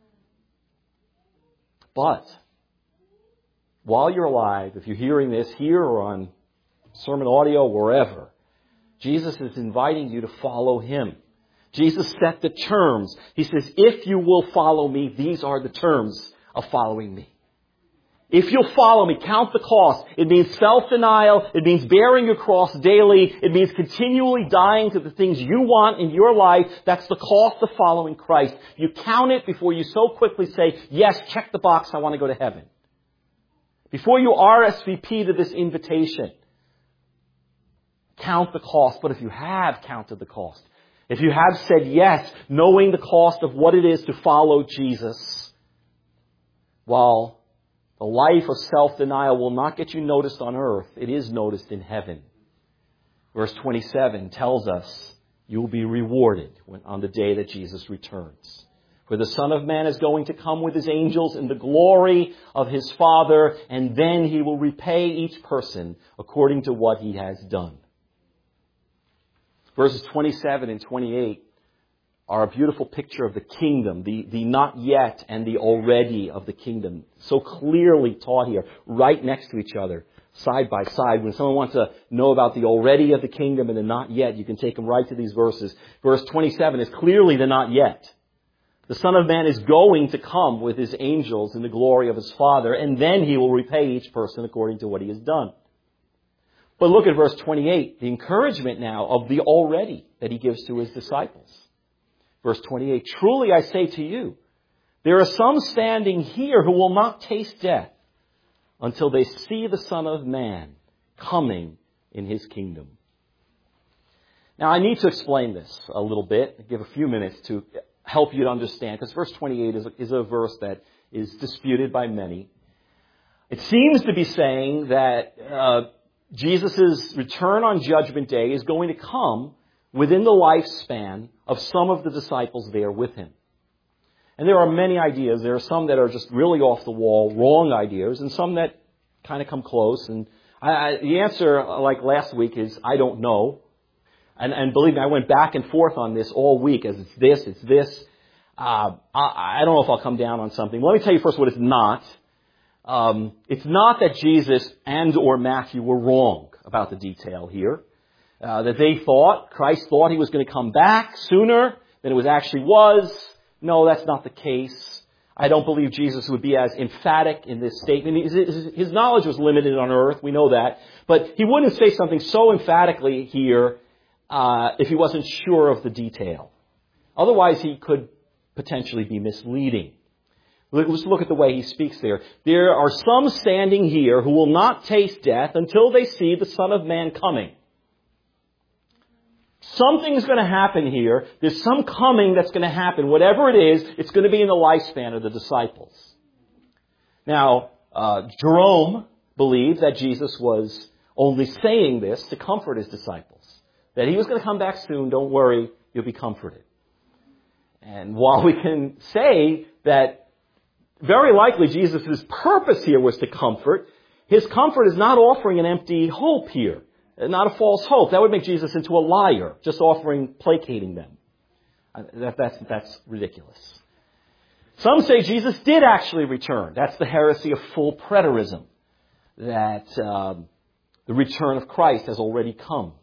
S1: But while you're alive, if you're hearing this here or on sermon audio, wherever, Jesus is inviting you to follow Him. Jesus set the terms. He says, if you will follow me, these are the terms of following me. If you'll follow me, count the cost. It means self-denial. It means bearing your cross daily. It means continually dying to the things you want in your life. That's the cost of following Christ. You count it before you so quickly say, yes, check the box, I want to go to heaven. Before you R S V P to this invitation, count the cost. But if you have counted the cost, if you have said yes, knowing the cost of what it is to follow Jesus, while the life of self-denial will not get you noticed on earth, it is noticed in heaven. Verse twenty-seven tells us you will be rewarded on the day that Jesus returns. For the Son of Man is going to come with His angels in the glory of His Father, and then He will repay each person according to what he has done. Verses twenty-seven and twenty-eight are a beautiful picture of the kingdom, the, the not yet and the already of the kingdom. So clearly taught here, right next to each other, side by side. When someone wants to know about the already of the kingdom and the not yet, you can take them right to these verses. Verse twenty-seven is clearly the not yet. The Son of Man is going to come with His angels in the glory of His Father, and then He will repay each person according to what he has done. But look at verse twenty-eight, the encouragement now of the already that He gives to His disciples. Verse twenty-eight, truly I say to you, there are some standing here who will not taste death until they see the Son of Man coming in His kingdom. Now I need to explain this a little bit, give a few minutes to help you to understand, because verse twenty-eight is a, is a verse that is disputed by many. It seems to be saying that uh, Jesus' return on Judgment Day is going to come within the lifespan of some of the disciples there with Him. And there are many ideas. There are some that are just really off the wall, wrong ideas, and some that kind of come close. And I, I, the answer, like last week, is I don't know. And, and believe me, I went back and forth on this all week as it's this, it's this. Uh, I, I don't know if I'll come down on something. Let me tell you first what it's not. Um, it's not that Jesus and or Matthew were wrong about the detail here. Uh, that they thought, Christ thought He was going to come back sooner than it was actually was. No, that's not the case. I don't believe Jesus would be as emphatic in this statement. His, his, his knowledge was limited on earth. We know that. But He wouldn't say something so emphatically here uh, if He wasn't sure of the detail. Otherwise, He could potentially be misleading. Let's look at the way He speaks there. There are some standing here who will not taste death until they see the Son of Man coming. Something's going to happen here. There's some coming that's going to happen. Whatever it is, it's going to be in the lifespan of the disciples. Now, uh, Jerome believed that Jesus was only saying this to comfort His disciples. That He was going to come back soon. Don't worry, you'll be comforted. And while we can say that very likely Jesus' purpose here was to comfort, His comfort is not offering an empty hope here. not a false hope. That would make Jesus into a liar, just offering, placating them. That, that's, that's ridiculous. Some say Jesus did actually return. That's the heresy of full preterism, that um, the return of Christ has already come.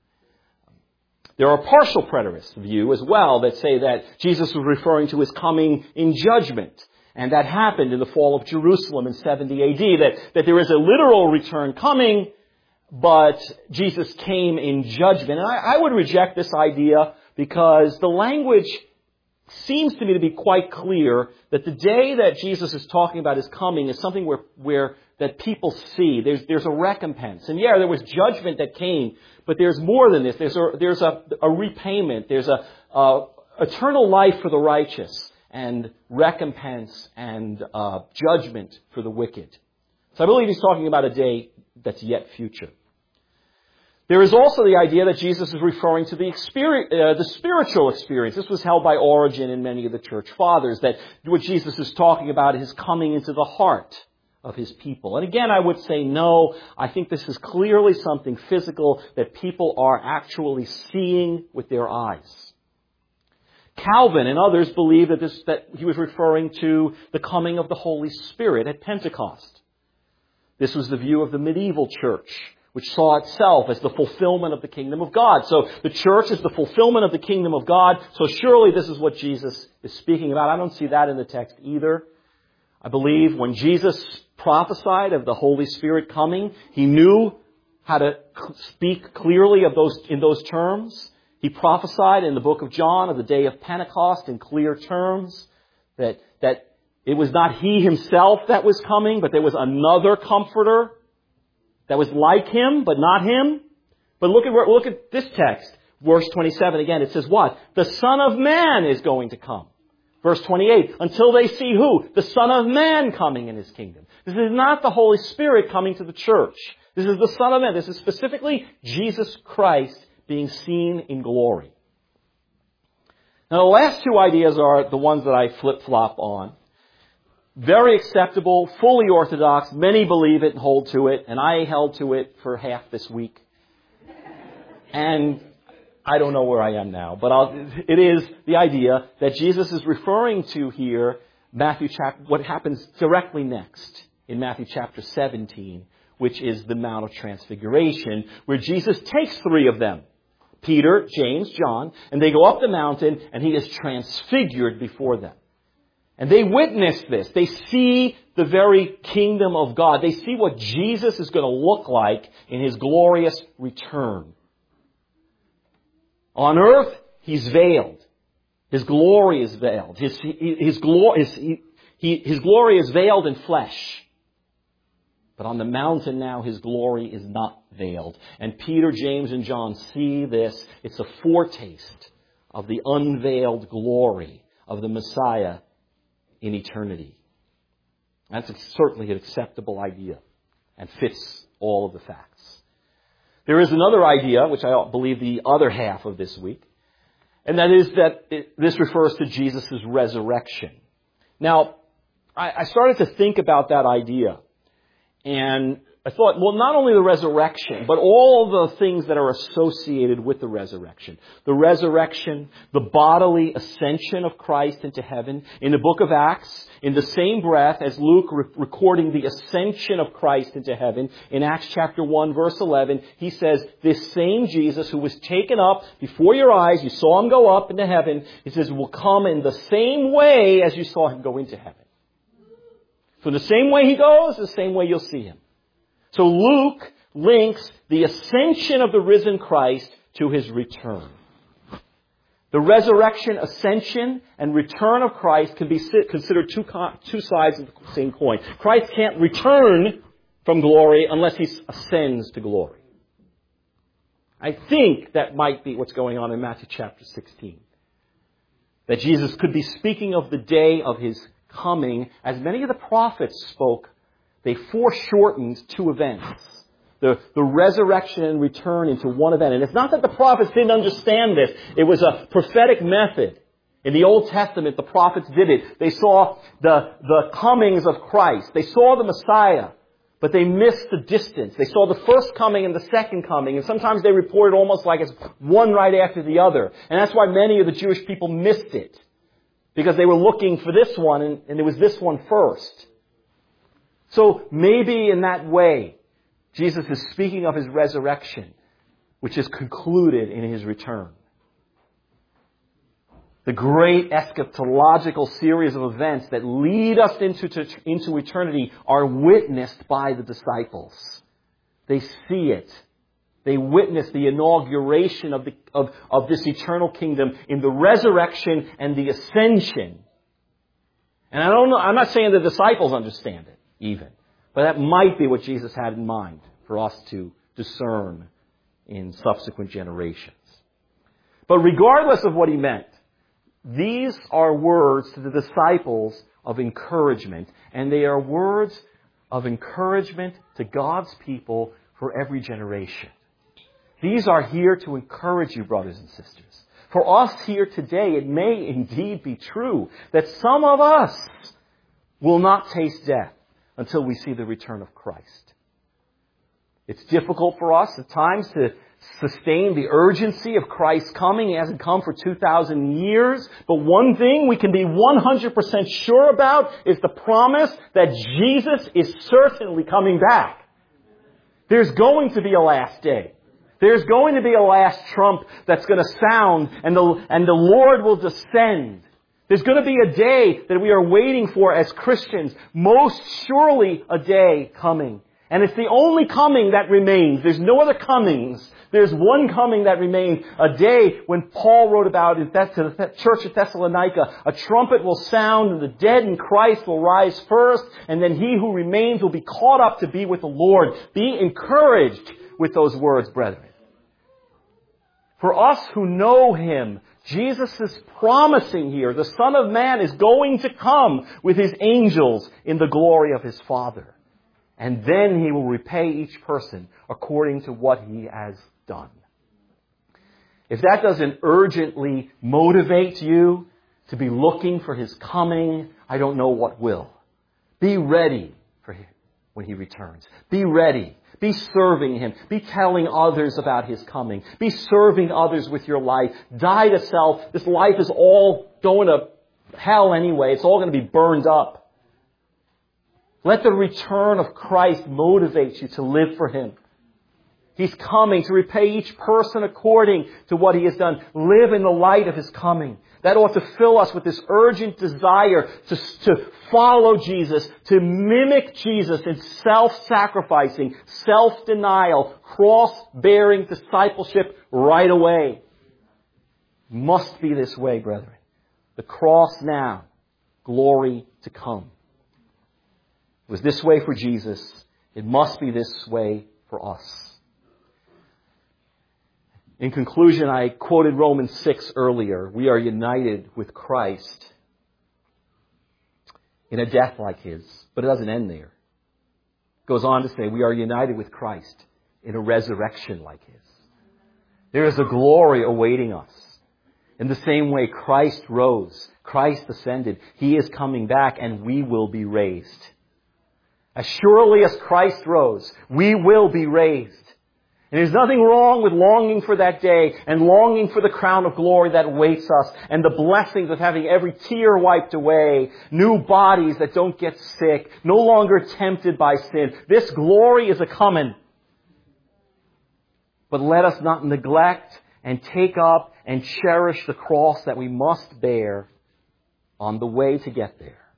S1: There are partial preterist view as well that say that Jesus was referring to his coming in judgment. And that happened in the fall of Jerusalem in seventy A D, that, that there is a literal return coming, but Jesus came in judgment. And I, I would reject this idea because the language seems to me to be quite clear that the day that Jesus is talking about his coming is something where, where that people see. There's, there's a recompense. And yeah, there was judgment that came, but there's more than this. There's a, there's a, a repayment. There's a, a eternal life for the righteous and recompense and uh, judgment for the wicked. So I believe he's talking about a day that's yet future. There is also the idea that Jesus is referring to the, experience, uh, the spiritual experience. This was held by Origen and many of the church fathers, that what Jesus is talking about is coming into the heart of his people. And again, I would say no. I think this is clearly something physical that people are actually seeing with their eyes. Calvin and others believe that, this, that he was referring to the coming of the Holy Spirit at Pentecost. This was the view of the medieval church, which saw itself as the fulfillment of the kingdom of God. So the church is the fulfillment of the kingdom of God. So surely this is what Jesus is speaking about. I don't see that in the text either. I believe when Jesus prophesied of the Holy Spirit coming, he knew how to speak clearly of those in those terms. He prophesied in the book of John of the day of Pentecost in clear terms that, that it was not he himself that was coming, but there was another comforter that was like him, but not him. But look at look at this text, verse twenty-seven again. It says what? The Son of Man is going to come. Verse twenty-eight, until they see who? The Son of Man coming in his kingdom. This is not the Holy Spirit coming to the church. This is the Son of Man. This is specifically Jesus Christ being seen in glory. Now the last two ideas are the ones that I flip-flop on. Very acceptable, fully orthodox. Many believe it and hold to it, and I held to it for half this week. And I don't know where I am now, but I'll, it is the idea that Jesus is referring to here Matthew chapter, what happens directly next in Matthew chapter seventeen, which is the Mount of Transfiguration, where Jesus takes three of them, Peter, James, John, and they go up the mountain, and he is transfigured before them. And they witness this. They see the very kingdom of God. They see what Jesus is going to look like in his glorious return. On earth, he's veiled. His glory is veiled. His, his, glory, his, he, his glory is veiled in flesh. But on the mountain now, his glory is not veiled. And Peter, James, and John see this. It's a foretaste of the unveiled glory of the Messiah in eternity. That's certainly an acceptable idea and fits all of the facts. There is another idea, which I believe the other half of this week, and that is that it, this refers to Jesus' resurrection. Now, I, I started to think about that idea, and I thought, well, not only the resurrection, but all the things that are associated with the resurrection. The resurrection, the bodily ascension of Christ into heaven. In the book of Acts, in the same breath as Luke re- recording the ascension of Christ into heaven, in Acts chapter one, verse eleven, he says, this same Jesus who was taken up before your eyes, you saw him go up into heaven, he says, will come in the same way as you saw him go into heaven. So the same way he goes, the same way you'll see him. So Luke links the ascension of the risen Christ to his return. The resurrection, ascension, and return of Christ can be considered two, two sides of the same coin. Christ can't return from glory unless he ascends to glory. I think that might be what's going on in Matthew chapter sixteen. That Jesus could be speaking of the day of his coming, as many of the prophets spoke. They foreshortened two events. The, the resurrection and return into one event. And it's not that the prophets didn't understand this. It was a prophetic method. In the Old Testament, the prophets did it. They saw the, the comings of Christ. They saw the Messiah. but they missed the distance. They saw the first coming and the second coming, and sometimes they reported almost like it's one right after the other. And that's why many of the Jewish people missed it, because they were looking for this one, and, and it was this one first. So maybe in that way, Jesus is speaking of His resurrection, which is concluded in His return. The great eschatological series of events that lead us into, to, into eternity are witnessed by the disciples. They see it. They witness the inauguration of, the, of, of this eternal kingdom in the resurrection and the ascension. And I don't know, I'm not saying the disciples understand it, even. But that might be what Jesus had in mind for us to discern in subsequent generations. But regardless of what He meant, these are words to the disciples of encouragement, and they are words of encouragement to God's people for every generation. These are here to encourage you, brothers and sisters. For us here today, it may indeed be true that some of us will not taste death until we see the return of Christ. It's difficult for us at times to sustain the urgency of Christ's coming. He hasn't come for two thousand years. But one thing we can be one hundred percent sure about is the promise that Jesus is certainly coming back. There's going to be a last day. There's going to be a last trump that's going to sound, and the, and the Lord will descend. There's going to be a day that we are waiting for as Christians. Most surely a day coming. And it's the only coming that remains. There's no other comings. There's one coming that remains. A day when Paul wrote about in Thess- to the church at Thessalonica, a trumpet will sound and the dead in Christ will rise first, and then he who remains will be caught up to be with the Lord. Be encouraged with those words, brethren. For us who know Him, Jesus is promising here, the Son of Man is going to come with His angels in the glory of His Father. And then He will repay each person according to what he has done. If that doesn't urgently motivate you to be looking for His coming, I don't know what will. Be ready for Him when He returns. Be ready. Be serving Him. Be telling others about His coming. Be serving others with your life. Die to self. This life is all going to hell anyway. It's all going to be burned up. Let the return of Christ motivate you to live for Him. He's coming to repay each person according to what he has done. Live in the light of His coming. That ought to fill us with this urgent desire to, to follow Jesus, to mimic Jesus in self-sacrificing, self-denial, cross-bearing discipleship right away. Must be this way, brethren. The cross now, glory to come. It was this way for Jesus. It must be this way for us. In conclusion, I quoted Romans six earlier. We are united with Christ in a death like His. But it doesn't end there. It goes on to say we are united with Christ in a resurrection like His. There is a glory awaiting us. In the same way Christ rose, Christ ascended, He is coming back and we will be raised. As surely as Christ rose, we will be raised. And there's nothing wrong with longing for that day and longing for the crown of glory that awaits us and the blessings of having every tear wiped away, new bodies that don't get sick, no longer tempted by sin. This glory is a-coming. But let us not neglect and take up and cherish the cross that we must bear on the way to get there.